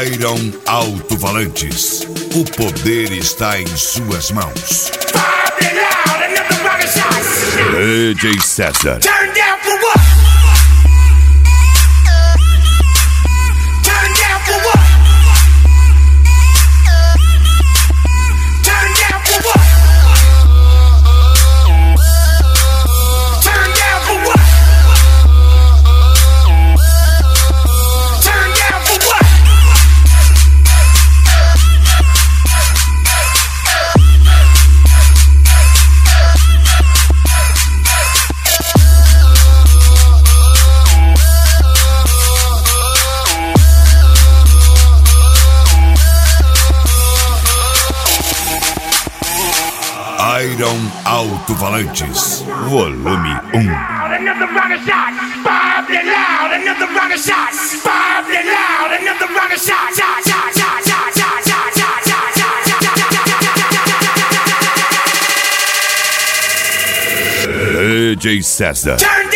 Iron Alto-Falantes. O poder está em suas mãos. DJ César. Turn down for what? Turn down for what? Turn down for what? Turn down for what? Turn down for what? Iron Alto-Falantes. Volume 1. Another rocket shot, bombed and loud. Another rocket shot, bombed and loud. Another rocket shot, shot, shot, shot, shot, shot, shot, shot, shot, shot. DJ César. Turn